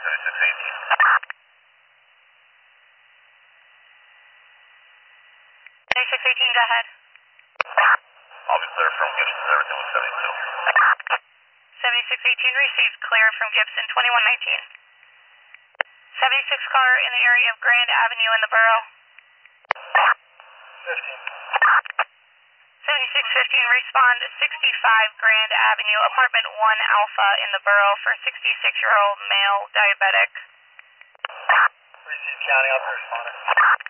7618, go ahead. I'll be clear from Gibson, everything was 72. 7618 received, clear from Gibson, 2119. 76 car in the area of Grand Avenue in the borough. 15. 7615, respond 65 Grand Avenue, apartment 1 Alpha in the borough for 66-year-old male diabetic. Receive county, I'll be responding.